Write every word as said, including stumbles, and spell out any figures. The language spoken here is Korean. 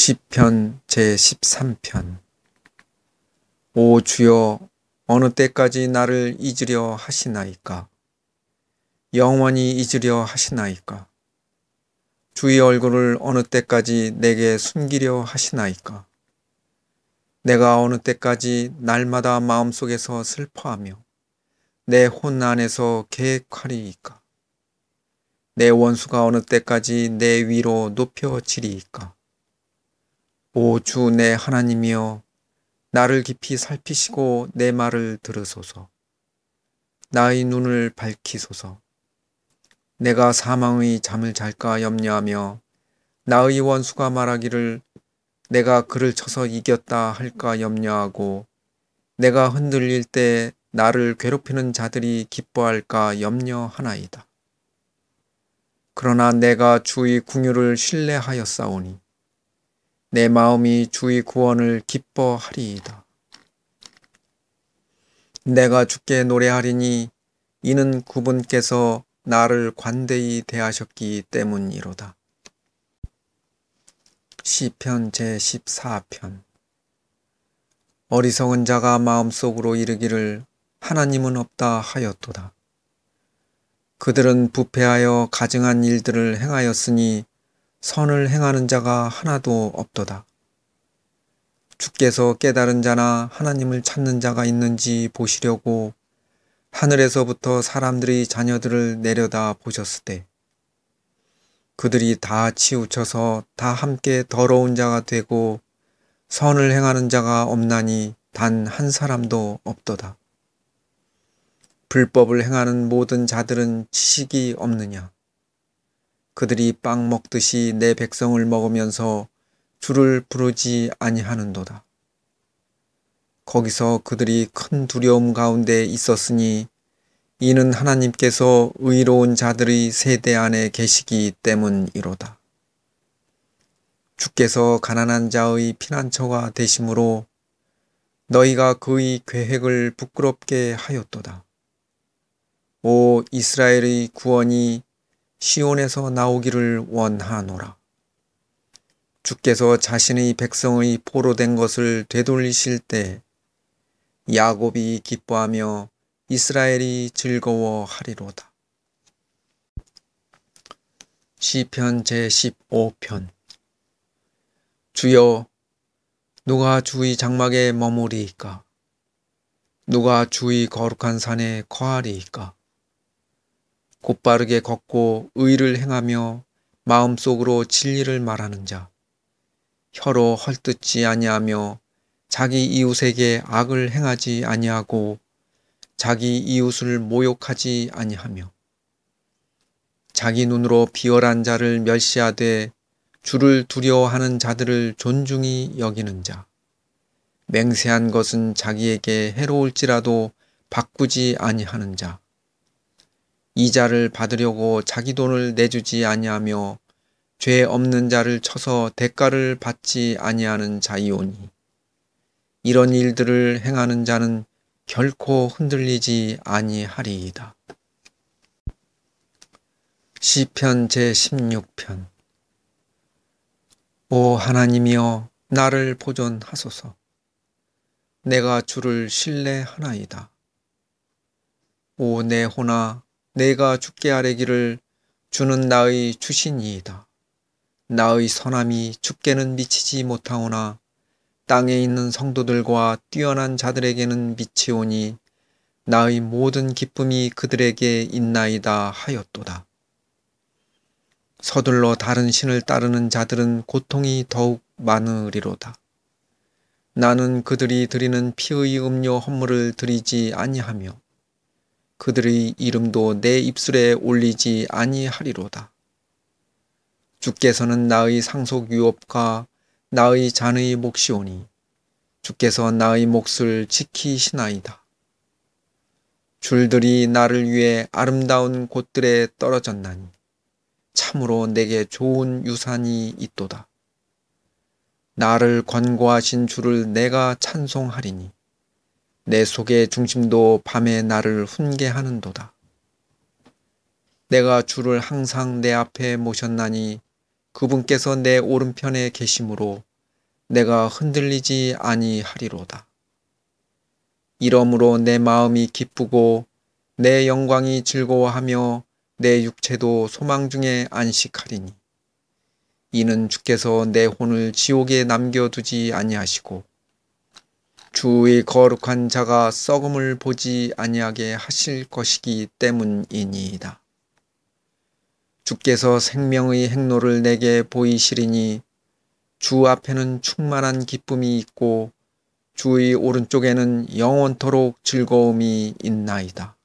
시편 제십삼 편. 오 주여, 어느 때까지 나를 잊으려 하시나이까? 영원히 잊으려 하시나이까? 주의 얼굴을 어느 때까지 내게 숨기려 하시나이까? 내가 어느 때까지 날마다 마음속에서 슬퍼하며 내 혼 안에서 계획하리이까? 내 원수가 어느 때까지 내 위로 높여지리이까? 오 주 내 하나님이여, 나를 깊이 살피시고 내 말을 들으소서. 나의 눈을 밝히소서. 내가 사망의 잠을 잘까 염려하며 나의 원수가 말하기를 내가 그를 쳐서 이겼다 할까 염려하고 내가 흔들릴 때 나를 괴롭히는 자들이 기뻐할까 염려하나이다. 그러나 내가 주의 궁유를 신뢰하였사오니 내 마음이 주의 구원을 기뻐하리이다. 내가 주께 노래하리니 이는 그분께서 나를 관대히 대하셨기 때문이로다. 시편 제십사 편. 어리석은 자가 마음속으로 이르기를 하나님은 없다 하였도다. 그들은 부패하여 가증한 일들을 행하였으니 선을 행하는 자가 하나도 없도다. 주께서 깨달은 자나 하나님을 찾는 자가 있는지 보시려고 하늘에서부터 사람들의 자녀들을 내려다 보셨을 때 그들이 다 치우쳐서 다 함께 더러운 자가 되고 선을 행하는 자가 없나니 단 한 사람도 없도다. 불법을 행하는 모든 자들은 지식이 없느냐? 그들이 빵 먹듯이 내 백성을 먹으면서 주를 부르지 아니하는도다. 거기서 그들이 큰 두려움 가운데 있었으니 이는 하나님께서 의로운 자들의 세대 안에 계시기 때문이로다. 주께서 가난한 자의 피난처가 되심으로 너희가 그의 계획을 부끄럽게 하였도다. 오 이스라엘의 구원이 시온에서 나오기를 원하노라. 주께서 자신의 백성의 포로된 것을 되돌리실 때 야곱이 기뻐하며 이스라엘이 즐거워하리로다. 시편 제십오 편. 주여, 누가 주의 장막에 머무리이까? 누가 주의 거룩한 산에 거하리이까? 곧바르게 걷고 의를 행하며 마음속으로 진리를 말하는 자, 혀로 헐뜯지 아니하며 자기 이웃에게 악을 행하지 아니하고 자기 이웃을 모욕하지 아니하며 자기 눈으로 비열한 자를 멸시하되 주를 두려워하는 자들을 존중히 여기는 자, 맹세한 것은 자기에게 해로울지라도 바꾸지 아니하는 자, 이자를 받으려고 자기 돈을 내주지 아니하며 죄 없는 자를 쳐서 대가를 받지 아니하는 자이오니 이런 일들을 행하는 자는 결코 흔들리지 아니하리이다. 시편 제십육 편. 오 하나님이여, 나를 보존하소서. 내가 주를 신뢰하나이다. 오 내 혼아, 내가 주께 아뢰기를 주는 나의 주신이이다. 나의 선함이 주께는 미치지 못하오나 땅에 있는 성도들과 뛰어난 자들에게는 미치오니 나의 모든 기쁨이 그들에게 있나이다 하였도다. 서둘러 다른 신을 따르는 자들은 고통이 더욱 많으리로다. 나는 그들이 드리는 피의 음료 헌물을 드리지 아니하며 그들의 이름도 내 입술에 올리지 아니하리로다. 주께서는 나의 상속 유업과 나의 잔의 몫이오니 주께서 나의 몫을 지키시나이다. 줄들이 나를 위해 아름다운 곳들에 떨어졌나니 참으로 내게 좋은 유산이 있도다. 나를 권고하신 주를 내가 찬송하리니 내 속의 중심도 밤에 나를 훈계하는도다. 내가 주를 항상 내 앞에 모셨나니 그분께서 내 오른편에 계심으로 내가 흔들리지 아니하리로다. 이러므로 내 마음이 기쁘고 내 영광이 즐거워하며 내 육체도 소망 중에 안식하리니 이는 주께서 내 혼을 지옥에 남겨두지 아니하시고 주의 거룩한 자가 썩음을 보지 아니하게 하실 것이기 때문이니이다. 주께서 생명의 행로를 내게 보이시리니 주 앞에는 충만한 기쁨이 있고 주의 오른쪽에는 영원토록 즐거움이 있나이다.